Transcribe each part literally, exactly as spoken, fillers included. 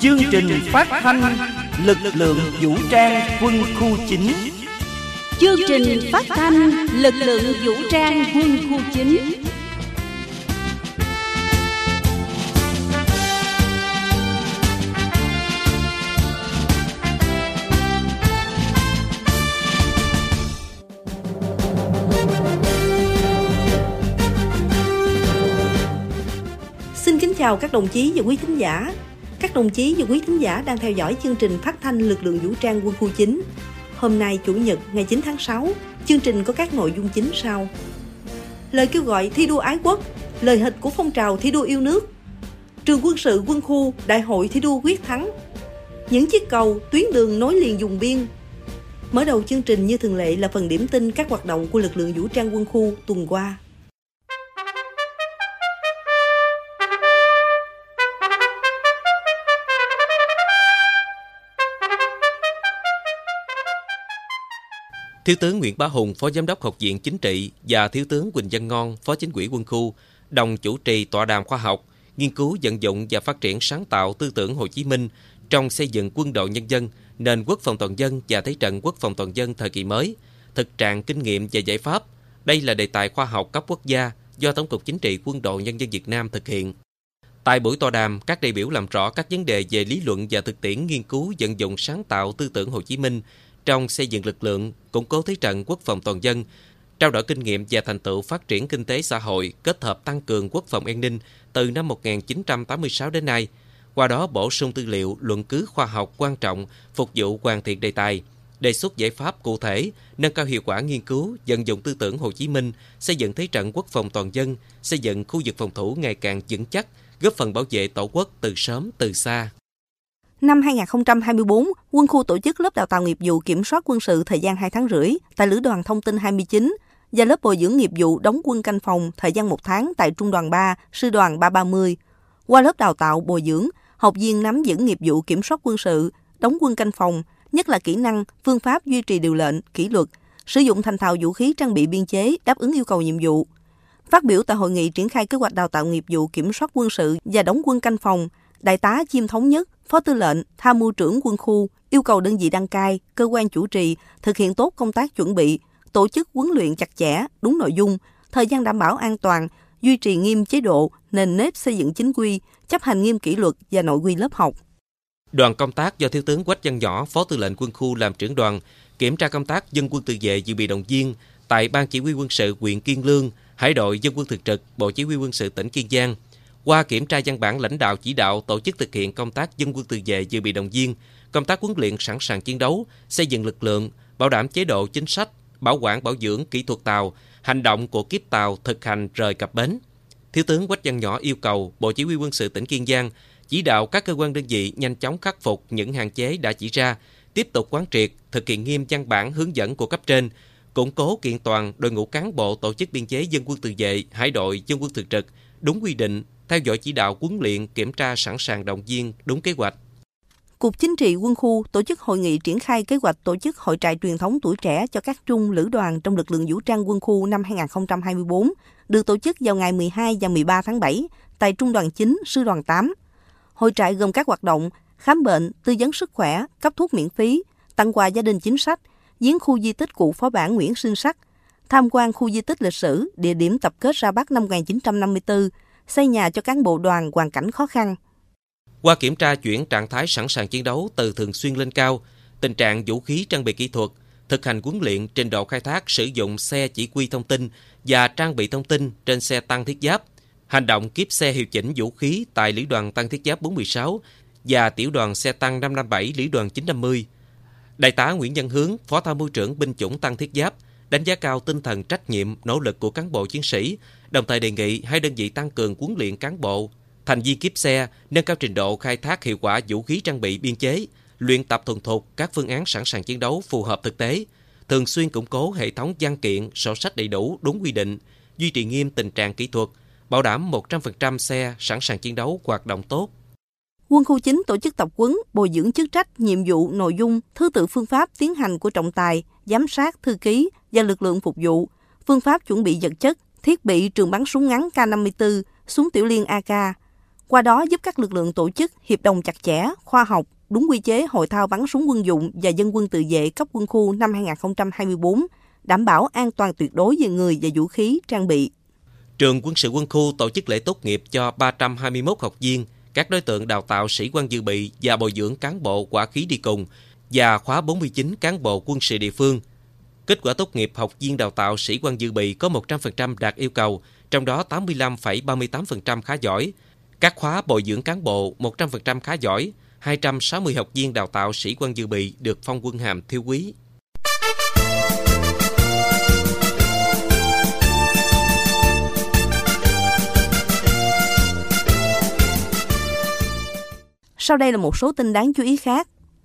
Chương trình phát thanh lực lượng vũ trang quân khu chín. Chương trình phát thanh lực lượng vũ trang quân khu chín. Xin kính chào các đồng chí và quý thính giả. Các đồng chí và quý thính giả đang theo dõi chương trình phát thanh lực lượng vũ trang quân khu chín. Hôm nay Chủ nhật ngày chín tháng sáu, chương trình có các nội dung chính sau: lời kêu gọi thi đua ái quốc, lời hịch của phong trào thi đua yêu nước, trường quân sự quân khu đại hội thi đua quyết thắng, những chiếc cầu, tuyến đường nối liền vùng biên. Mở đầu chương trình như thường lệ là phần điểm tin các hoạt động của lực lượng vũ trang quân khu tuần qua. Thiếu tướng Nguyễn Bá Hùng, Phó Giám đốc Học viện Chính trị và Thiếu tướng Quỳnh Văn Ngon, Phó Chính ủy Quân khu, đồng chủ trì tọa đàm khoa học, nghiên cứu vận dụng và phát triển sáng tạo tư tưởng Hồ Chí Minh trong xây dựng quân đội nhân dân, nền quốc phòng toàn dân và thế trận quốc phòng toàn dân thời kỳ mới, thực trạng kinh nghiệm và giải pháp. Đây là đề tài khoa học cấp quốc gia do Tổng cục Chính trị Quân đội Nhân dân Việt Nam thực hiện. Tại buổi tọa đàm, các đại biểu làm rõ các vấn đề về lý luận và thực tiễn nghiên cứu vận dụng sáng tạo tư tưởng Hồ Chí Minh trong xây dựng lực lượng, củng cố thế trận quốc phòng toàn dân, trao đổi kinh nghiệm và thành tựu phát triển kinh tế xã hội kết hợp tăng cường quốc phòng an ninh từ năm một nghìn chín trăm tám mươi sáu đến nay. Qua đó bổ sung tư liệu, luận cứ khoa học quan trọng phục vụ hoàn thiện đề tài, đề xuất giải pháp cụ thể, nâng cao hiệu quả nghiên cứu, vận dụng tư tưởng Hồ Chí Minh, xây dựng thế trận quốc phòng toàn dân, xây dựng khu vực phòng thủ ngày càng vững chắc, góp phần bảo vệ Tổ quốc từ sớm từ xa. Năm hai không hai tư, quân khu tổ chức lớp đào tạo nghiệp vụ kiểm soát quân sự thời gian hai tháng rưỡi tại Lữ đoàn Thông tin hai mươi chín và lớp bồi dưỡng nghiệp vụ đóng quân canh phòng thời gian một tháng tại Trung đoàn ba, Sư đoàn ba ba mươi. Qua lớp đào tạo bồi dưỡng, học viên nắm vững nghiệp vụ kiểm soát quân sự, đóng quân canh phòng, nhất là kỹ năng, phương pháp duy trì điều lệnh, kỷ luật, sử dụng thành thạo vũ khí trang bị biên chế đáp ứng yêu cầu nhiệm vụ. Phát biểu tại hội nghị triển khai kế hoạch đào tạo nghiệp vụ kiểm soát quân sự và đóng quân canh phòng, Đại tá Chim Thống Nhất, Phó Tư lệnh, Tham mưu trưởng quân khu yêu cầu đơn vị đăng cai, cơ quan chủ trì thực hiện tốt công tác chuẩn bị, tổ chức huấn luyện chặt chẽ, đúng nội dung, thời gian đảm bảo an toàn, duy trì nghiêm chế độ, nền nếp xây dựng chính quy, chấp hành nghiêm kỷ luật và nội quy lớp học. Đoàn công tác do Thiếu tướng Quách Văn Võ, Phó Tư lệnh Quân khu làm trưởng đoàn, kiểm tra công tác dân quân tự vệ dự bị động viên tại Ban Chỉ huy quân sự huyện Kiên Lương, Hải đội Dân quân thường trực, Bộ Chỉ huy quân sự tỉnh Kiên Giang. Qua kiểm tra văn bản lãnh đạo chỉ đạo tổ chức thực hiện công tác dân quân tự vệ dự bị động viên, công tác huấn luyện sẵn sàng chiến đấu, xây dựng lực lượng, bảo đảm chế độ chính sách, bảo quản bảo dưỡng kỹ thuật tàu, hành động của kíp tàu thực hành rời cập bến. Thiếu tướng Quách Văn Võ yêu cầu Bộ Chỉ huy quân sự tỉnh Kiên Giang chỉ đạo các cơ quan đơn vị nhanh chóng khắc phục những hạn chế đã chỉ ra, tiếp tục quán triệt, thực hiện nghiêm văn bản hướng dẫn của cấp trên, củng cố kiện toàn đội ngũ cán bộ tổ chức biên chế dân quân tự vệ, hải đội dân quân thường trực đúng quy định, theo dõi chỉ đạo huấn luyện, kiểm tra sẵn sàng động viên đúng kế hoạch. Cục Chính trị Quân khu tổ chức hội nghị triển khai kế hoạch tổ chức hội trại truyền thống tuổi trẻ cho các trung lữ đoàn trong lực lượng vũ trang quân khu năm hai không hai tư, được tổ chức vào ngày mười hai và mười ba tháng bảy tại Trung đoàn chín, Sư đoàn tám. Hội trại gồm các hoạt động khám bệnh, tư vấn sức khỏe, cấp thuốc miễn phí, tặng quà gia đình chính sách, viếng khu di tích cụ phó bản Nguyễn Sinh Sắc, tham quan khu di tích lịch sử, địa điểm tập kết ra Bắc năm một nghìn chín trăm năm mươi tư, xây nhà cho cán bộ đoàn hoàn cảnh khó khăn. Qua kiểm tra chuyển trạng thái sẵn sàng chiến đấu từ thường xuyên lên cao, tình trạng vũ khí trang bị kỹ thuật, thực hành huấn luyện trình độ khai thác sử dụng xe chỉ huy thông tin và trang bị thông tin trên xe tăng thiết giáp, hành động kiếp xe hiệu chỉnh vũ khí tại Lữ đoàn tăng thiết giáp bốn một sáu và tiểu đoàn xe tăng năm năm bảy Lữ đoàn chín năm mươi. Đại tá Nguyễn Văn Hướng, Phó Tham mưu trưởng binh chủng tăng thiết giáp, đánh giá cao tinh thần trách nhiệm, nỗ lực của cán bộ chiến sĩ, đồng thời đề nghị hai đơn vị tăng cường huấn luyện cán bộ, thành viên kiếp xe, nâng cao trình độ khai thác hiệu quả vũ khí trang bị biên chế, luyện tập thuần thục các phương án sẵn sàng chiến đấu phù hợp thực tế, thường xuyên củng cố hệ thống văn kiện, sổ sách đầy đủ đúng quy định, duy trì nghiêm tình trạng kỹ thuật, bảo đảm một trăm phần trăm xe sẵn sàng chiến đấu hoạt động tốt. Quân khu chín tổ chức tập huấn, bồi dưỡng chức trách, nhiệm vụ, nội dung, thứ tự phương pháp tiến hành của trọng tài, giám sát, thư ký và lực lượng phục vụ, phương pháp chuẩn bị vật chất, thiết bị trường bắn súng ngắn K năm mươi tư, súng tiểu liên a ca. qua đó giúp các lực lượng tổ chức hiệp đồng chặt chẽ, khoa học, đúng quy chế hội thao bắn súng quân dụng và dân quân tự vệ cấp quân khu năm hai không hai tư, đảm bảo an toàn tuyệt đối về người và vũ khí, trang bị. Trường Quân sự Quân khu tổ chức lễ tốt nghiệp cho ba trăm hai mươi mốt học viên, các đối tượng đào tạo sĩ quan dự bị và bồi dưỡng cán bộ hỏa khí đi cùng và khóa bốn mươi chín cán bộ quân sự địa phương. Kết quả tốt nghiệp học viên đào tạo sĩ quan dự bị có một trăm phần trăm đạt yêu cầu, trong đó tám mươi lăm phẩy ba mươi tám phần trăm khá giỏi. Các khóa bồi dưỡng cán bộ một trăm phần trăm khá giỏi, hai trăm sáu mươi học viên đào tạo sĩ quan dự bị được phong quân hàm thiếu úy. Sau đây là một số tin đáng chú ý khác.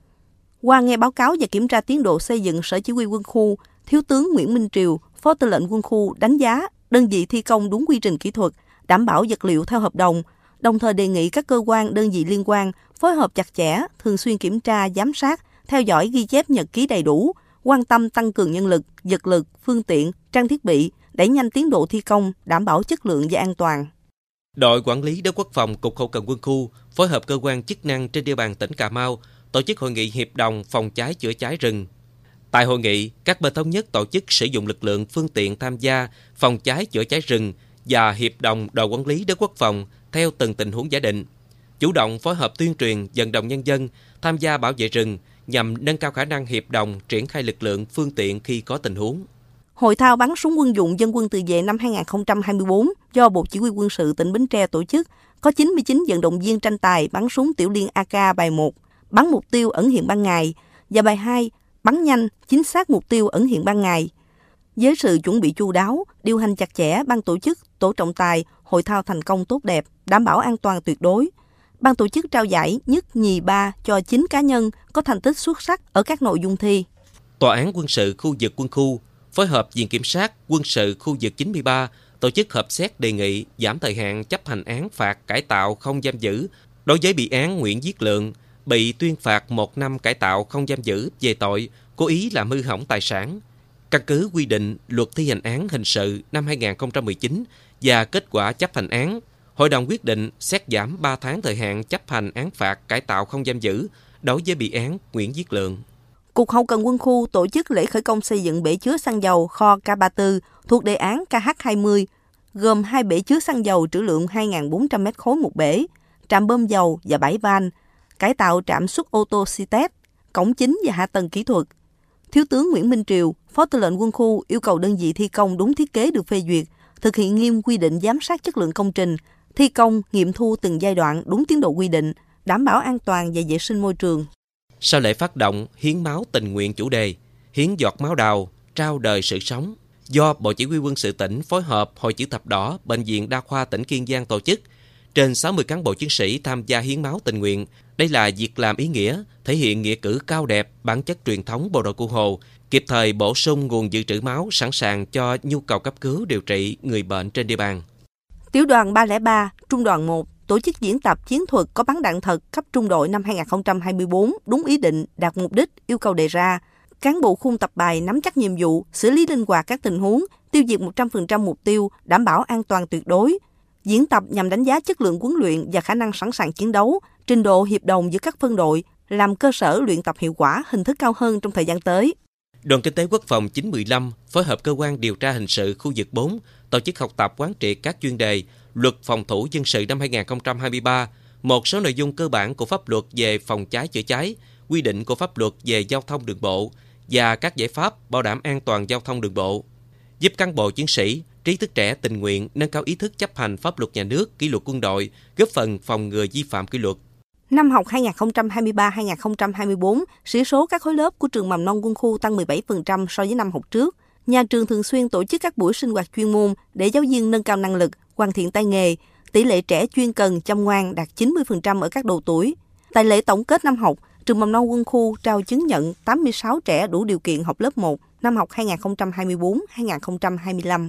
Qua nghe báo cáo và kiểm tra tiến độ xây dựng Sở Chỉ huy Quân khu, Thiếu tướng Nguyễn Minh Triều, Phó Tư lệnh Quân khu đánh giá đơn vị thi công đúng quy trình kỹ thuật, đảm bảo vật liệu theo hợp đồng, đồng thời đề nghị các cơ quan, đơn vị liên quan phối hợp chặt chẽ, thường xuyên kiểm tra, giám sát, theo dõi ghi chép nhật ký đầy đủ, quan tâm tăng cường nhân lực, vật lực, phương tiện, trang thiết bị, đẩy nhanh tiến độ thi công, đảm bảo chất lượng và an toàn. Đội quản lý đất quốc phòng Cục Hậu cần Quân khu phối hợp cơ quan chức năng trên địa bàn tỉnh Cà Mau tổ chức hội nghị hiệp đồng phòng cháy chữa cháy rừng. Tại hội nghị, các bên thống nhất tổ chức sử dụng lực lượng phương tiện tham gia phòng cháy chữa cháy rừng và hiệp đồng đội quản lý đất quốc phòng theo từng tình huống giả định, chủ động phối hợp tuyên truyền vận động nhân dân tham gia bảo vệ rừng nhằm nâng cao khả năng hiệp đồng triển khai lực lượng phương tiện khi có tình huống. Hội thao bắn súng quân dụng dân quân tự vệ năm hai không hai tư do Bộ Chỉ huy Quân sự tỉnh Bến Tre tổ chức có chín mươi chín vận động viên tranh tài bắn súng tiểu liên a ca bài một, bắn mục tiêu ẩn hiện ban ngày, và bài hai, bắn nhanh, chính xác mục tiêu ẩn hiện ban ngày. Với sự chuẩn bị chu đáo, điều hành chặt chẽ, ban tổ chức, tổ trọng tài, hội thao thành công tốt đẹp, đảm bảo an toàn tuyệt đối. Ban tổ chức trao giải nhất, nhì, ba cho chín cá nhân có thành tích xuất sắc ở các nội dung thi. Tòa án quân sự khu vực quân khu phối hợp Viện Kiểm sát quân sự khu vực chín mươi ba tổ chức họp xét đề nghị giảm thời hạn chấp hành án phạt cải tạo không giam giữ đối với bị án Nguyễn Viết Lượng, bị tuyên phạt một năm cải tạo không giam giữ về tội cố ý làm hư hỏng tài sản. Căn cứ quy định Luật Thi hành án hình sự năm hai không một chín và kết quả chấp hành án, Hội đồng quyết định xét giảm ba tháng thời hạn chấp hành án phạt cải tạo không giam giữ đối với bị án Nguyễn Viết Lượng. Cục Hậu cần Quân khu tổ chức lễ khởi công xây dựng bể chứa xăng dầu kho K ba mươi tư thuộc đề án K H hai mươi, gồm hai bể chứa xăng dầu trữ lượng hai nghìn bốn trăm mét khối một bể, trạm bơm dầu và bãi van, cải tạo trạm xuất ô tô Citec, cổng chính và hạ tầng kỹ thuật. Thiếu tướng Nguyễn Minh Triều, Phó Tư lệnh Quân khu yêu cầu đơn vị thi công đúng thiết kế được phê duyệt, thực hiện nghiêm quy định giám sát chất lượng công trình, thi công, nghiệm thu từng giai đoạn đúng tiến độ quy định, đảm bảo an toàn và vệ sinh môi trường. Sau lễ phát động hiến máu tình nguyện chủ đề Hiến giọt máu đào, trao đời sự sống, do Bộ Chỉ huy Quân sự tỉnh phối hợp Hội Chữ thập đỏ, Bệnh viện Đa khoa tỉnh Kiên Giang tổ chức, trên sáu mươi cán bộ chiến sĩ tham gia hiến máu tình nguyện. Đây là việc làm ý nghĩa, thể hiện nghĩa cử cao đẹp, bản chất truyền thống bộ đội Cụ Hồ, kịp thời bổ sung nguồn dự trữ máu sẵn sàng cho nhu cầu cấp cứu điều trị người bệnh trên địa bàn. Tiểu đoàn ba không ba, Trung đoàn một tổ chức diễn tập chiến thuật có bắn đạn thật cấp trung đội năm hai không hai tư đúng ý định, đạt mục đích, yêu cầu đề ra. Cán bộ khung tập bài nắm chắc nhiệm vụ, xử lý linh hoạt các tình huống, tiêu diệt một trăm phần trăm mục tiêu, đảm bảo an toàn tuyệt đối. Diễn tập nhằm đánh giá chất lượng huấn luyện và khả năng sẵn sàng chiến đấu, trình độ hiệp đồng giữa các phân đội, làm cơ sở luyện tập hiệu quả, hình thức cao hơn trong thời gian tới. Đoàn Kinh tế Quốc phòng chín một năm phối hợp Cơ quan Điều tra Hình sự khu vực bốn tổ chức học tập quán triệt các chuyên đề Luật Phòng thủ dân sự năm hai không hai ba, một số nội dung cơ bản của pháp luật về phòng cháy chữa cháy, quy định của pháp luật về giao thông đường bộ và các giải pháp bảo đảm an toàn giao thông đường bộ, giúp cán bộ chiến sĩ, trí thức trẻ tình nguyện nâng cao ý thức chấp hành pháp luật nhà nước, kỷ luật quân đội, góp phần phòng ngừa vi phạm kỷ luật. Năm học hai không hai ba hai không hai tư, sĩ số các khối lớp của trường mầm non Quân khu tăng mười bảy phần trăm so với năm học trước. Nhà trường thường xuyên tổ chức các buổi sinh hoạt chuyên môn để giáo viên nâng cao năng lực, hoàn thiện tay nghề. Tỷ lệ trẻ chuyên cần, chăm ngoan đạt chín mươi phần trăm ở các độ tuổi. Tại lễ tổng kết năm học, trường mầm non Quân khu trao chứng nhận tám mươi sáu trẻ đủ điều kiện học lớp một năm học hai không hai tư hai không hai lăm.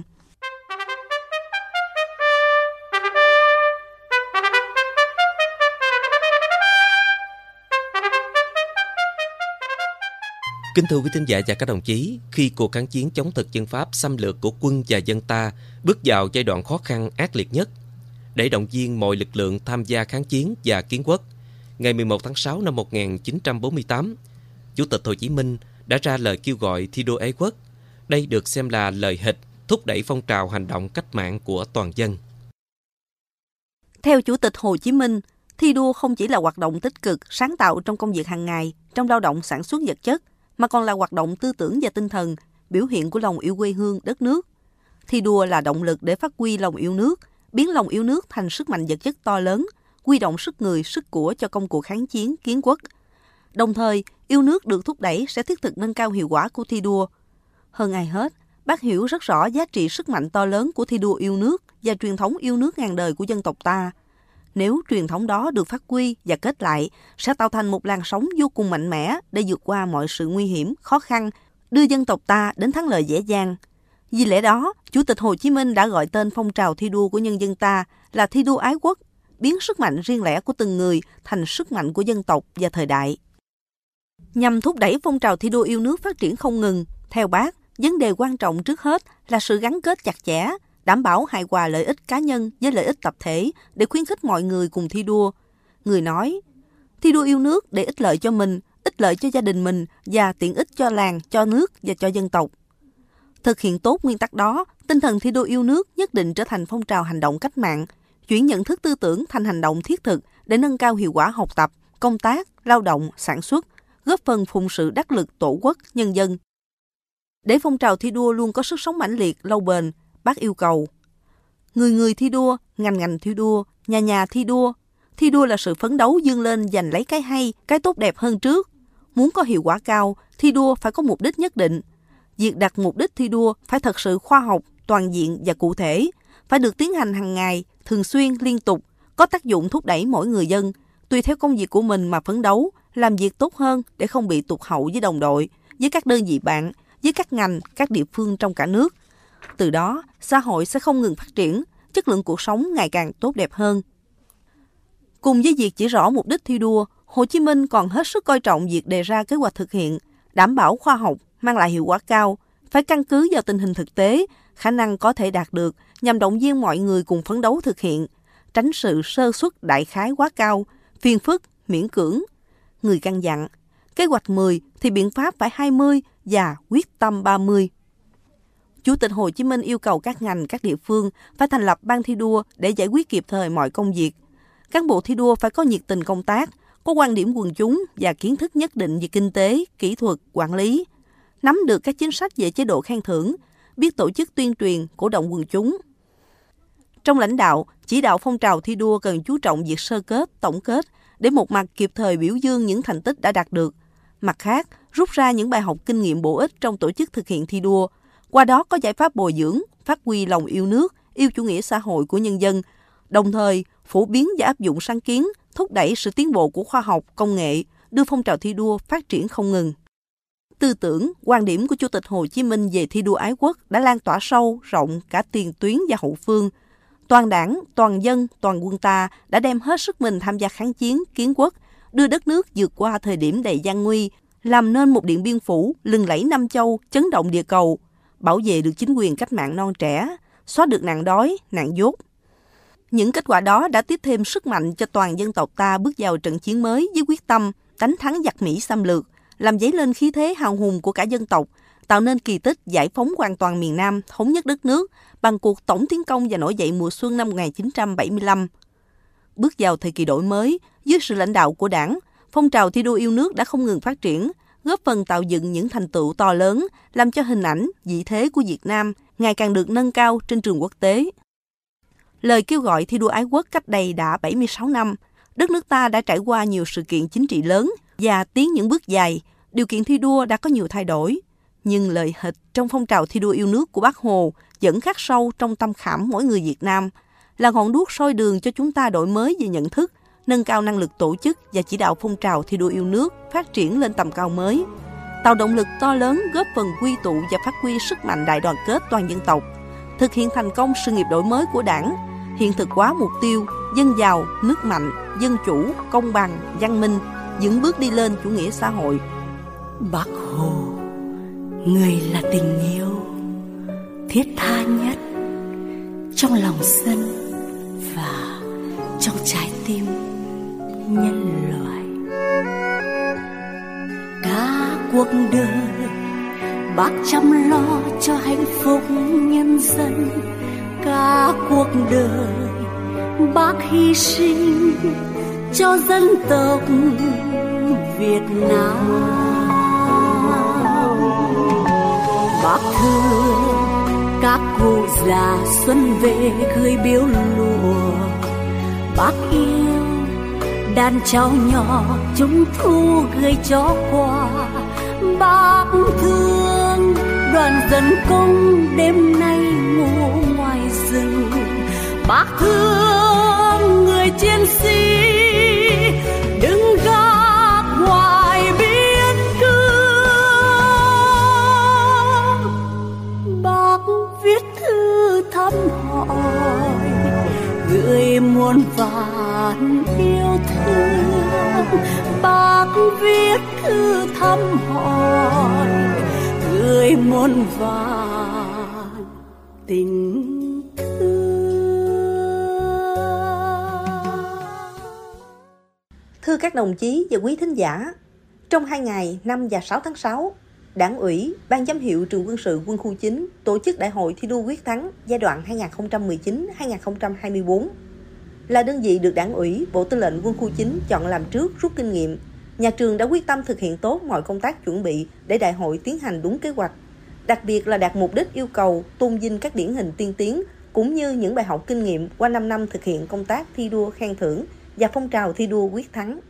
Kính thưa quý thính giả và các đồng chí, khi cuộc kháng chiến chống thực dân Pháp xâm lược của quân và dân ta bước vào giai đoạn khó khăn ác liệt nhất, để động viên mọi lực lượng tham gia kháng chiến và kiến quốc. Ngày mười một tháng sáu năm một nghìn chín trăm bốn mươi tám, Chủ tịch Hồ Chí Minh đã ra lời kêu gọi thi đua ái quốc. Đây được xem là lời hịch thúc đẩy phong trào hành động cách mạng của toàn dân. Theo Chủ tịch Hồ Chí Minh, thi đua không chỉ là hoạt động tích cực, sáng tạo trong công việc hàng ngày, trong lao động sản xuất vật chất, mà còn là hoạt động tư tưởng và tinh thần, biểu hiện của lòng yêu quê hương, đất nước. Thi đua là động lực để phát huy lòng yêu nước, biến lòng yêu nước thành sức mạnh vật chất to lớn, huy động sức người, sức của cho công cuộc kháng chiến, kiến quốc. Đồng thời, yêu nước được thúc đẩy sẽ thiết thực nâng cao hiệu quả của thi đua. Hơn ai hết, Bác hiểu rất rõ giá trị sức mạnh to lớn của thi đua yêu nước và truyền thống yêu nước ngàn đời của dân tộc ta. Nếu truyền thống đó được phát huy và kết lại, sẽ tạo thành một làn sóng vô cùng mạnh mẽ để vượt qua mọi sự nguy hiểm, khó khăn, đưa dân tộc ta đến thắng lợi dễ dàng. Vì lẽ đó, Chủ tịch Hồ Chí Minh đã gọi tên phong trào thi đua của nhân dân ta là thi đua ái quốc, biến sức mạnh riêng lẻ của từng người thành sức mạnh của dân tộc và thời đại. Nhằm thúc đẩy phong trào thi đua yêu nước phát triển không ngừng, theo Bác, vấn đề quan trọng trước hết là sự gắn kết chặt chẽ, đảm bảo hài hòa lợi ích cá nhân với lợi ích tập thể để khuyến khích mọi người cùng thi đua. Người nói, thi đua yêu nước để ích lợi cho mình, ích lợi cho gia đình mình và tiện ích cho làng, cho nước và cho dân tộc. Thực hiện tốt nguyên tắc đó, tinh thần thi đua yêu nước nhất định trở thành phong trào hành động cách mạng, chuyển nhận thức tư tưởng thành hành động thiết thực để nâng cao hiệu quả học tập, công tác, lao động, sản xuất, góp phần phụng sự đắc lực tổ quốc, nhân dân. Để phong trào thi đua luôn có sức sống mãnh liệt, lâu bền, Bác yêu cầu người người thi đua, ngành ngành thi đua, nhà nhà thi đua. Thi đua là sự phấn đấu vươn lên giành lấy cái hay, cái tốt đẹp hơn trước. Muốn có hiệu quả cao, thi đua phải có mục đích nhất định. Việc đặt mục đích thi đua phải thật sự khoa học, toàn diện và cụ thể, phải được tiến hành hàng ngày, thường xuyên, liên tục, có tác dụng thúc đẩy mỗi người dân, tùy theo công việc của mình mà phấn đấu, làm việc tốt hơn để không bị tụt hậu với đồng đội, với các đơn vị bạn, với các ngành, các địa phương trong cả nước. Từ đó, xã hội sẽ không ngừng phát triển, chất lượng cuộc sống ngày càng tốt đẹp hơn. Cùng với việc chỉ rõ mục đích thi đua, Hồ Chí Minh còn hết sức coi trọng việc đề ra kế hoạch thực hiện, đảm bảo khoa học, mang lại hiệu quả cao, phải căn cứ vào tình hình thực tế, khả năng có thể đạt được nhằm động viên mọi người cùng phấn đấu thực hiện, tránh sự sơ suất đại khái quá cao, phiền phức, miễn cưỡng. Người căn dặn, kế hoạch mười thì biện pháp phải hai mươi và quyết tâm ba mươi. Chủ tịch Hồ Chí Minh yêu cầu các ngành, các địa phương phải thành lập ban thi đua để giải quyết kịp thời mọi công việc. Cán bộ thi đua phải có nhiệt tình công tác, có quan điểm quần chúng và kiến thức nhất định về kinh tế, kỹ thuật, quản lý, nắm được các chính sách về chế độ khen thưởng, biết tổ chức tuyên truyền, cổ động quần chúng. Trong lãnh đạo, chỉ đạo phong trào thi đua cần chú trọng việc sơ kết, tổng kết để một mặt kịp thời biểu dương những thành tích đã đạt được, mặt khác rút ra những bài học kinh nghiệm bổ ích trong tổ chức thực hiện thi đua, qua đó có giải pháp bồi dưỡng, phát huy lòng yêu nước, yêu chủ nghĩa xã hội của nhân dân, đồng thời phổ biến và áp dụng sáng kiến, thúc đẩy sự tiến bộ của khoa học, công nghệ, đưa phong trào thi đua phát triển không ngừng. Tư tưởng, quan điểm của Chủ tịch Hồ Chí Minh về thi đua ái quốc đã lan tỏa sâu, rộng cả tiền tuyến và hậu phương. Toàn đảng, toàn dân, toàn quân ta đã đem hết sức mình tham gia kháng chiến, kiến quốc, đưa đất nước vượt qua thời điểm đầy gian nguy, làm nên một Điện Biên Phủ lừng lẫy năm châu, chấn động địa cầu, bảo vệ được chính quyền cách mạng non trẻ, xóa được nạn đói, nạn dốt. Những kết quả đó đã tiếp thêm sức mạnh cho toàn dân tộc ta bước vào trận chiến mới với quyết tâm đánh thắng giặc Mỹ xâm lược, làm dấy lên khí thế hào hùng của cả dân tộc, tạo nên kỳ tích giải phóng hoàn toàn miền Nam, thống nhất đất nước bằng cuộc tổng tiến công và nổi dậy mùa xuân năm một nghìn chín trăm bảy mươi lăm. Bước vào thời kỳ đổi mới, dưới sự lãnh đạo của Đảng, phong trào thi đua yêu nước đã không ngừng phát triển, góp phần tạo dựng những thành tựu to lớn, làm cho hình ảnh, vị thế của Việt Nam ngày càng được nâng cao trên trường quốc tế. Lời kêu gọi thi đua ái quốc cách đây đã bảy mươi sáu năm, đất nước ta đã trải qua nhiều sự kiện chính trị lớn và tiến những bước dài, điều kiện thi đua đã có nhiều thay đổi. Nhưng lời hịch trong phong trào thi đua yêu nước của Bác Hồ vẫn khắc sâu trong tâm khảm mỗi người Việt Nam, là ngọn đuốc soi đường cho chúng ta đổi mới về nhận thức, nâng cao năng lực tổ chức và chỉ đạo phong trào thi đua yêu nước phát triển lên tầm cao mới, tạo động lực to lớn góp phần quy tụ và phát huy sức mạnh đại đoàn kết toàn dân tộc, thực hiện thành công sự nghiệp đổi mới của Đảng, hiện thực hóa mục tiêu dân giàu, nước mạnh, dân chủ, công bằng, văn minh, vững bước đi lên chủ nghĩa xã hội. Bác Hồ, người là tình yêu thiết tha nhất, trong lòng dân và trong trái tim nhân loại. Cả cuộc đời Bác chăm lo cho hạnh phúc nhân dân. Cả cuộc đời Bác hy sinh cho dân tộc Việt Nam. Bác thương các cụ già xuân về gửi biếu lụa. Bác yêu đàn cháu nhỏ chúng thu gửi cho quà. Bác thương đoàn dân công đêm nay ngủ ngoài rừng. Bác thương người chiến sĩ đứng gác ngoài biên cương. Bác viết thư thăm hỏi gửi muôn vàn yêu thương. Bác viết thư thăm hỏi gửi muôn vàn tình thương. Thưa các đồng chí và quý thính giả, trong hai ngày năm và sáu tháng sáu, Đảng ủy, Ban giám hiệu Trường Quân sự Quân khu chín tổ chức Đại hội thi đua quyết thắng giai đoạn hai nghìn không trăm mười chín đến hai nghìn không trăm hai mươi tư. Là đơn vị được Đảng ủy, Bộ Tư lệnh Quân khu chín chọn làm trước rút kinh nghiệm, nhà trường đã quyết tâm thực hiện tốt mọi công tác chuẩn bị để đại hội tiến hành đúng kế hoạch, đặc biệt là đạt mục đích yêu cầu tôn vinh các điển hình tiên tiến cũng như những bài học kinh nghiệm qua năm năm thực hiện công tác thi đua khen thưởng và phong trào thi đua quyết thắng.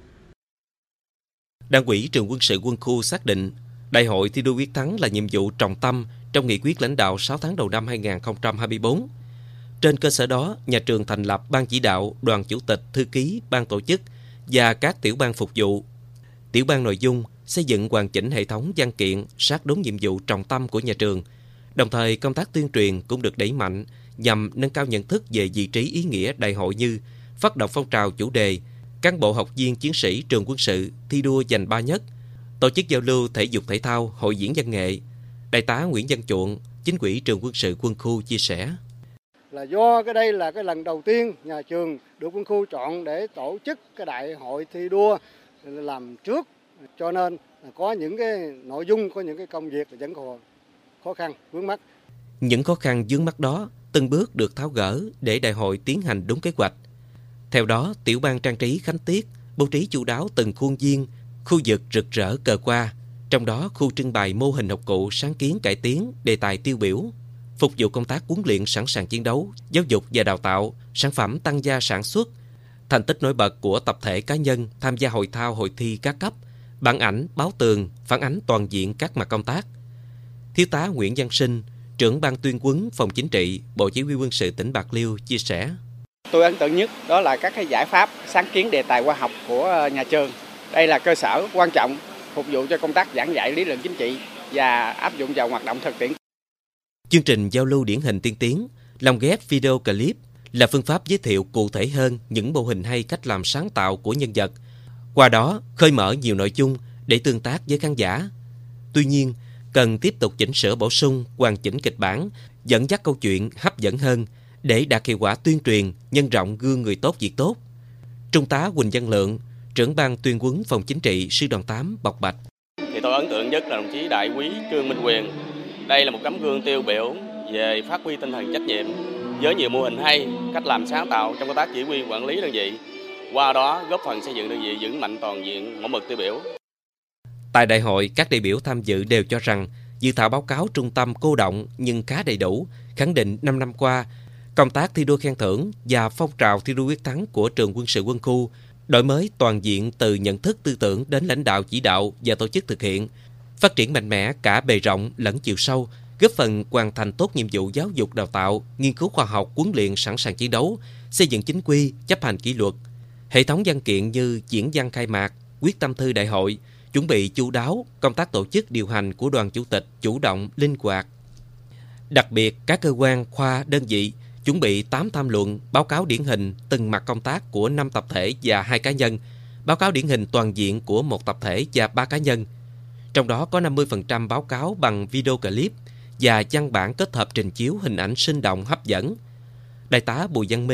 Đảng ủy Trường Quân sự Quân khu xác định Đại hội thi đua quyết thắng là nhiệm vụ trọng tâm trong nghị quyết lãnh đạo sáu tháng đầu năm hai nghìn không trăm hai mươi tư. Trên cơ sở đó, nhà trường thành lập ban chỉ đạo, đoàn chủ tịch, thư ký, ban tổ chức và các tiểu ban phục vụ. Tiểu ban nội dung xây dựng hoàn chỉnh hệ thống văn kiện sát đúng nhiệm vụ trọng tâm của nhà trường. Đồng thời, công tác tuyên truyền cũng được đẩy mạnh nhằm nâng cao nhận thức về vị trí ý nghĩa đại hội như phát động phong trào chủ đề, cán bộ học viên chiến sĩ trường quân sự thi đua giành ba nhất, tổ chức giao lưu thể dục thể thao, hội diễn văn nghệ. Đại tá Nguyễn Văn Chuộng, Chính ủy Trường Quân sự Quân khu chia sẻ: là do cái đây là cái lần đầu tiên nhà trường được quân khu chọn để tổ chức cái đại hội thi đua làm trước, cho nên có những cái nội dung, có những cái công việc vẫn còn khó khăn vướng mắc. Những khó khăn vướng mắc đó từng bước được tháo gỡ để đại hội tiến hành đúng kế hoạch. Theo đó, tiểu ban trang trí khánh tiết bố trí chu đáo từng khuôn viên, khu vực rực rỡ cờ hoa, trong đó khu trưng bày mô hình học cụ sáng kiến cải tiến, đề tài tiêu biểu, phục vụ công tác huấn luyện sẵn sàng chiến đấu, giáo dục và đào tạo, sản phẩm tăng gia sản xuất, thành tích nổi bật của tập thể cá nhân tham gia hội thao hội thi các cấp, bản ảnh, báo tường, phản ánh toàn diện các mặt công tác. Thiếu tá Nguyễn Văn Sinh, trưởng ban tuyên huấn phòng chính trị, Bộ Chỉ huy Quân sự tỉnh Bạc Liêu chia sẻ: Tôi ấn tượng nhất đó là các cái giải pháp sáng kiến đề tài khoa học của nhà trường. Đây là cơ sở quan trọng phục vụ cho công tác giảng dạy lý luận chính trị và áp dụng vào hoạt động thực tiễn. Chương trình giao lưu điển hình tiên tiến, lồng ghép video clip là phương pháp giới thiệu cụ thể hơn những mô hình hay cách làm sáng tạo của nhân vật, qua đó khơi mở nhiều nội dung để tương tác với khán giả. Tuy nhiên, cần tiếp tục chỉnh sửa bổ sung, hoàn chỉnh kịch bản, dẫn dắt câu chuyện hấp dẫn hơn để đạt hiệu quả tuyên truyền, nhân rộng gương người tốt việc tốt. Trung tá Huỳnh Văn Lượng, trưởng ban tuyên huấn phòng chính trị sư đoàn tám bộc bạch: Thì tôi ấn tượng nhất là đồng chí đại úy Trương Minh Quyền. Đây là một tấm gương tiêu biểu về phát huy tinh thần trách nhiệm với nhiều mô hình hay, cách làm sáng tạo trong công tác chỉ huy quản lý đơn vị, qua đó góp phần xây dựng đơn vị vững mạnh toàn diện, mẫu mực tiêu biểu. Tại đại hội, các đại biểu tham dự đều cho rằng dự thảo báo cáo trung tâm cô động nhưng khá đầy đủ, khẳng định năm năm qua, công tác thi đua khen thưởng và phong trào thi đua quyết thắng của Trường Quân sự Quân khu đổi mới toàn diện từ nhận thức tư tưởng đến lãnh đạo chỉ đạo và tổ chức thực hiện, phát triển mạnh mẽ cả bề rộng lẫn chiều sâu, góp phần hoàn thành tốt nhiệm vụ giáo dục đào tạo, nghiên cứu khoa học, huấn luyện sẵn sàng chiến đấu, xây dựng chính quy, chấp hành kỷ luật. Hệ thống văn kiện như diễn văn khai mạc, quyết tâm thư đại hội, chuẩn bị chu đáo, công tác tổ chức điều hành của đoàn chủ tịch chủ động, linh hoạt. Đặc biệt, các cơ quan, khoa, đơn vị chuẩn bị tám tham luận, báo cáo điển hình từng mặt công tác của năm tập thể và hai cá nhân, báo cáo điển hình toàn diện của một tập thể và ba cá nhân. Trong đó có năm mươi phần trăm báo cáo bằng video clip và văn bản kết hợp trình chiếu hình ảnh sinh động hấp dẫn. Đại tá Bùi Văn Minh,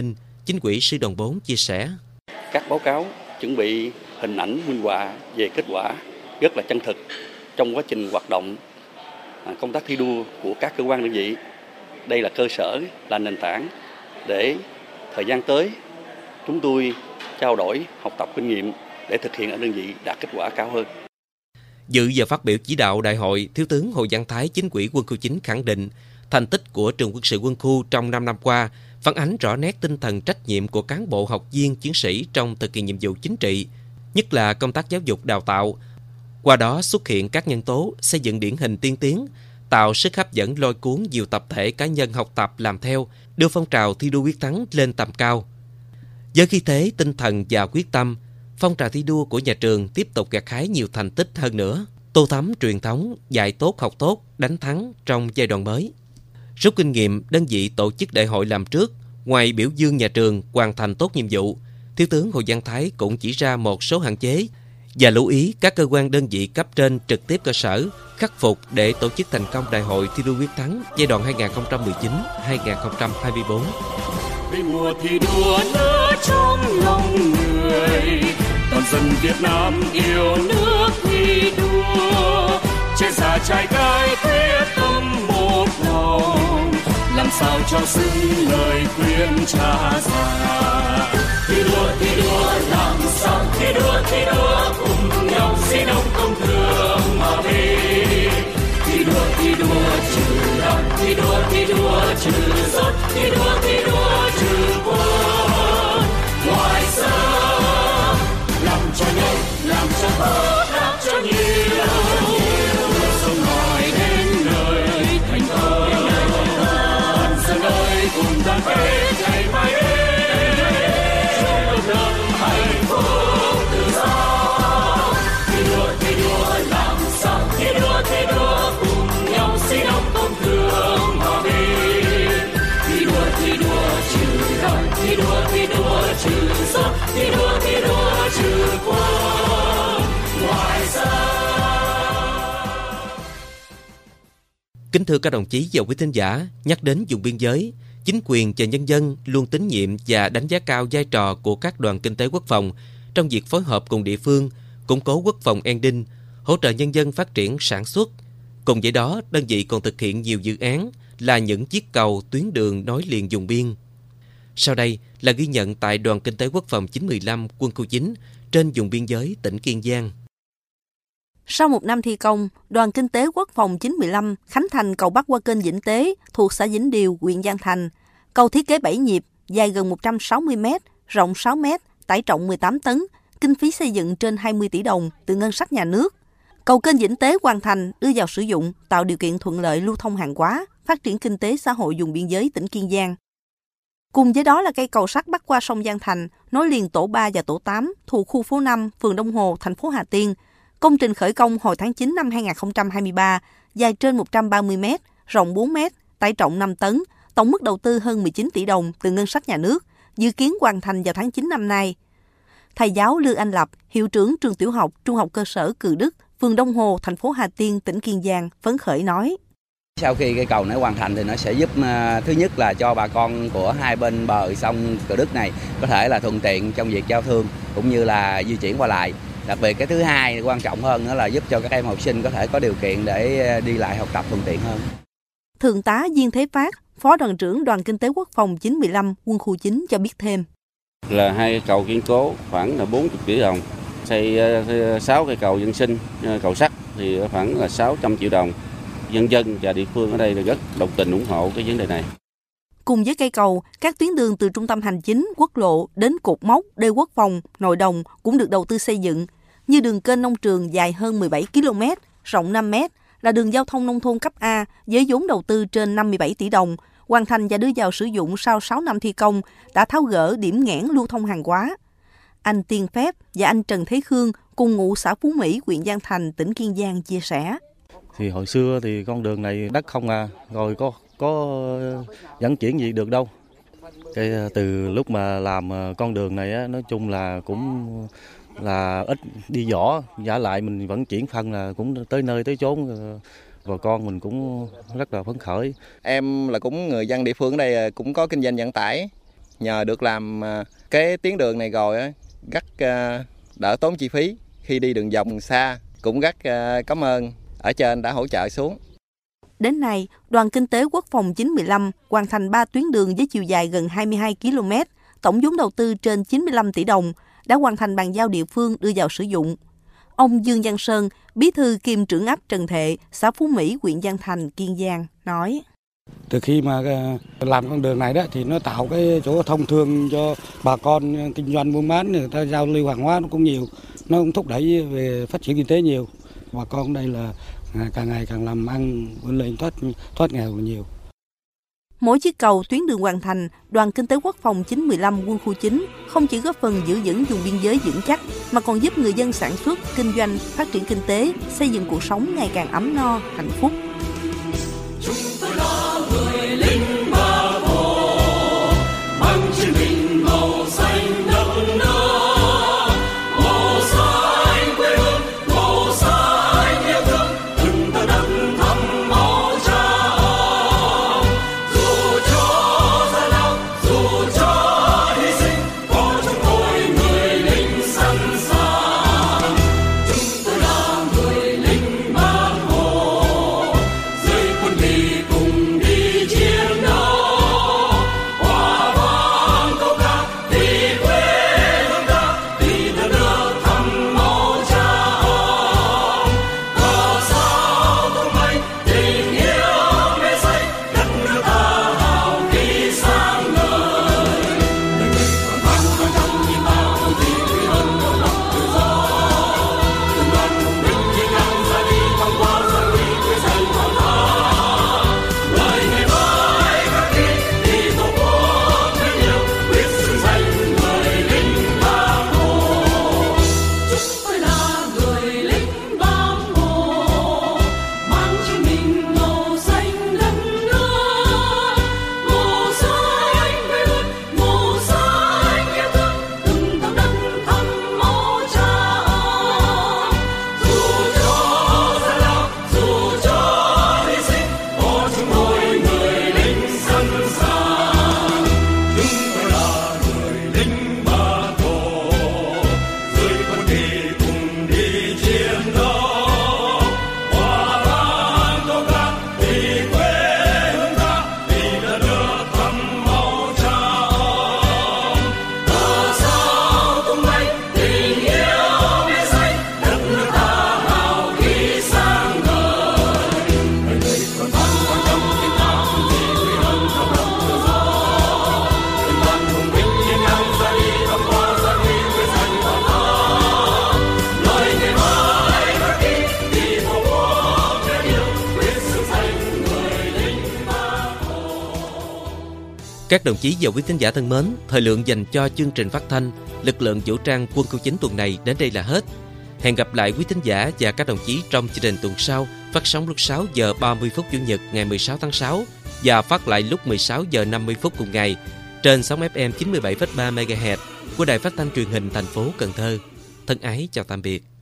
Chính ủy Sư Đoàn bốn chia sẻ. Các báo cáo chuẩn bị hình ảnh minh họa về kết quả rất là chân thực trong quá trình hoạt động công tác thi đua của các cơ quan đơn vị. Đây là cơ sở, là nền tảng để thời gian tới chúng tôi trao đổi, học tập kinh nghiệm để thực hiện ở đơn vị đạt kết quả cao hơn. Dự và phát biểu chỉ đạo đại hội, Thiếu tướng Hồ Văn Thái, Chính ủy Quân khu chín khẳng định thành tích của trường quân sự quân khu trong năm năm qua phản ánh rõ nét tinh thần trách nhiệm của cán bộ học viên chiến sĩ trong thực hiện nhiệm vụ chính trị, nhất là công tác giáo dục đào tạo. Qua đó xuất hiện các nhân tố xây dựng điển hình tiên tiến, tạo sức hấp dẫn lôi cuốn nhiều tập thể cá nhân học tập làm theo, đưa phong trào thi đua quyết thắng lên tầm cao. Với khí thế, tinh thần và quyết tâm, phong trào thi đua của nhà trường tiếp tục gặt hái nhiều thành tích hơn nữa, tô thắm truyền thống dạy tốt học tốt, đánh thắng trong giai đoạn mới. Rút kinh nghiệm, đơn vị tổ chức đại hội làm trước, ngoài biểu dương nhà trường hoàn thành tốt nhiệm vụ, Thiếu tướng Hồ Văn Thái cũng chỉ ra một số hạn chế và lưu ý các cơ quan đơn vị cấp trên trực tiếp cơ sở khắc phục để tổ chức thành công đại hội thi đua quyết thắng giai đoạn hai nghìn không trăm mười chín đến hai nghìn không trăm hai mươi tư. Vì mùa thi đua nở trong lòng người, toàn dân Việt Nam yêu nước thi đua, trẻ già trai gái quyết tâm một lòng, làm sao cho xứng lời khuyên cha già. Thi đua thi đua làm sao thi đua thi đua cùng nhau xây đóng công thường hòa bình. Thi đua thi đua trừ đau, thi đua thi đua trừ sốt, thi đua thi đua trừ buồn. Ngoài xa làm cho nhanh, làm cho tốt, làm cho nhiều, sông ngòi đến nơi thành công. Toàn dân ơi cùng đoàn kết ngày mai đến trong độc lập hạnh phúc tự do. Thi đua thi đua làm sao thi đua thi đua cùng nhau xây đóng công thường hòa bình. Thi đua thi đua trừ đau, thi đua thi đua trừ sốt, thi đua thi đua trừ quân ngoài xa. Kính thưa các đồng chí và quý thính giả, nhắc đến vùng biên giới, chính quyền và nhân dân luôn tín nhiệm và đánh giá cao vai trò của các đoàn kinh tế quốc phòng trong việc phối hợp cùng địa phương, củng cố quốc phòng an ninh, hỗ trợ nhân dân phát triển sản xuất. Cùng với đó, đơn vị còn thực hiện nhiều dự án là những chiếc cầu, tuyến đường nối liền vùng biên. Sau đây là ghi nhận tại Đoàn Kinh tế Quốc phòng chín một lăm Quân khu chín trên vùng biên giới tỉnh Kiên Giang. Sau một năm thi công, Đoàn Kinh tế Quốc phòng chín một lăm khánh thành cầu bắc qua kênh Vĩnh Tế thuộc xã Vĩnh Điều, huyện Giang Thành. Cầu thiết kế bảy nhịp, dài gần một trăm sáu mươi mét, rộng sáu mét, tải trọng mười tám tấn, kinh phí xây dựng trên hai mươi tỷ đồng từ ngân sách nhà nước. Cầu kênh Vĩnh Tế hoàn thành, đưa vào sử dụng, tạo điều kiện thuận lợi lưu thông hàng hóa, phát triển kinh tế xã hội vùng biên giới tỉnh Kiên Giang. Cùng với đó là cây cầu sắt bắc qua sông Giang Thành, nối liền tổ ba và tổ tám thuộc khu phố năm, phường Đông Hồ, thành phố Hà Tiên. Công trình khởi công hồi tháng chín năm hai nghìn không trăm hai mươi ba, dài trên một trăm ba mươi mét, rộng bốn mét, tải trọng năm tấn, tổng mức đầu tư hơn mười chín tỷ đồng từ ngân sách nhà nước, dự kiến hoàn thành vào tháng chín năm nay. Thầy giáo Lương Anh Lập, hiệu trưởng trường tiểu học, trung học cơ sở Cừ Đức, phường Đông Hồ, thành phố Hà Tiên, tỉnh Kiên Giang, phấn khởi nói. Sau khi cây cầu này hoàn thành thì nó sẽ giúp uh, thứ nhất là cho bà con của hai bên bờ sông Cừ Đức này có thể là thuận tiện trong việc giao thương cũng như là di chuyển qua lại. Đặc biệt cái thứ hai quan trọng hơn nữa là giúp cho các em học sinh có thể có điều kiện để đi lại học tập thuận tiện hơn. Thượng tá Diên Thế Phát, Phó đoàn trưởng Đoàn Kinh tế Quốc phòng chín một lăm Quân khu chín cho biết thêm. Là hai cầu kiên cố khoảng là bốn mươi tỷ đồng, xây sáu cây cầu dân sinh, cầu sắt thì khoảng là sáu trăm triệu đồng. Nhân dân và địa phương ở đây là rất đồng tình ủng hộ cái vấn đề này. Cùng với cây cầu, các tuyến đường từ trung tâm hành chính, quốc lộ đến cột mốc, đê quốc phòng, nội đồng cũng được đầu tư xây dựng, như đường kênh nông trường dài hơn mười bảy ki lô mét, rộng năm mét, là đường giao thông nông thôn cấp A với vốn đầu tư trên năm mươi bảy tỷ đồng, hoàn thành và đưa vào sử dụng sau sáu năm thi công, đã tháo gỡ điểm nghẽn lưu thông hàng hóa. Anh Tiên Phép và anh Trần Thế Khương cùng ngụ xã Phú Mỹ, huyện Giang Thành, tỉnh Kiên Giang chia sẻ. Thì hồi xưa thì con đường này đất không à, rồi có có vận chuyển gì được đâu. Cái từ lúc mà làm con đường này á, nói chung là cũng là ít đi vỏ, giả lại mình vận chuyển phân là cũng tới nơi tới chốn, và con mình cũng rất là phấn khởi. Em là cũng người dân địa phương ở đây cũng có kinh doanh vận tải, Nhờ được làm cái tuyến đường này rồi á, rất đỡ tốn chi phí khi đi đường vòng xa. Cũng rất cảm ơn ở trên đã hỗ trợ xuống. Đến nay, Đoàn Kinh tế Quốc phòng chín một lăm hoàn thành ba tuyến đường với chiều dài gần hai mươi hai ki lô mét, tổng vốn đầu tư trên chín mươi lăm tỷ đồng, đã hoàn thành bàn giao địa phương đưa vào sử dụng. Ông Dương Văn Sơn, bí thư kiêm trưởng ấp Trần Thệ, xã Phú Mỹ, huyện Giang Thành, Kiên Giang, nói. Từ khi mà làm con đường này đó thì nó tạo cái chỗ thông thương cho bà con kinh doanh buôn bán, người ta giao lưu hàng hóa nó cũng nhiều, nó cũng thúc đẩy về phát triển kinh tế nhiều. Bà con đây là càng ngày càng làm ăn vươn lên thoát thoát nghèo nhiều. Mỗi chiếc cầu tuyến đường hoàn thành, Đoàn Kinh tế Quốc phòng chín một lăm quân khu chín không chỉ góp phần giữ vững vùng biên giới vững chắc, mà còn giúp người dân sản xuất, kinh doanh, phát triển kinh tế, xây dựng cuộc sống ngày càng ấm no, hạnh phúc. Chúng tôi là người lính Bác Hồ, mang trên mình màu xanh đất nước, màu xanh quê hương, màu xanh yêu thương, từng tờ đất thấm máu cha ông. Dù cho gian lao, dù cho hy sinh, có trong tôi người lính sẵn sàng. Chúng tôi là người lính Bác Hồ, dưới quân đi cùng đi chiến đấu, hòa vang câu ca vì quê hương ta, vì đất nước thấm máu cha ông. Cờ sao tung bay tình yêu mê say, đất nước ta hào khí sáng ngời. Đời người còn vang vang trong tim ta không gì quý hơn độc lập tự do. Từng đoàn hùng binh hiên ngang ra đi vòng qua gian nguy quê danh hoàng ta. Lời ngày mai khắc ghi vì tổ quốc thương yêu, quyết xứng danh người lính Bác Hồ. Chúng tôi là người lính Bác Hồ, mang trên mình màu xanh đất nước, màu xanh quê hương, màu xanh yêu thương, từng tầng đất thấm máu cha ông. Dù cho gian lao, dù cho hy sinh, có trong tôi người lính sẵn sàng. Chúng tôi là người lính Bác Hồ, dưới quân kỳ cùng đi chiến đấu, hòa vang câu ca vì quê hương ta, vì đất nước thấm máu cha ông. Cờ sao tung bay tình yêu mê say, đất nước ta hào khí sáng ngời. Đời người còn vang vang trong tim ta không gì quý hơn độc lập tự do. Từng đoàn hùng binh hiên ngang ra đi vòng qua gian nguy quê danh hoàng ta. Lời ngày mai khắc ghi vì tổ quốc thương yêu, quyết xứng danh người lính Bác Hồ. Các đồng chí và quý thính giả thân mến, thời lượng dành cho chương trình phát thanh Lực lượng vũ trang quân khu chín tuần này đến đây là hết. Hẹn gặp lại quý thính giả và các đồng chí trong chương trình tuần sau, phát sóng lúc sáu giờ ba mươi phút Chủ nhật ngày mười sáu tháng sáu và phát lại lúc mười sáu giờ năm mươi phút cùng ngày trên sóng ép em chín mươi bảy phẩy ba mê ga héc của Đài Phát thanh Truyền hình thành phố Cần Thơ. Thân ái chào tạm biệt.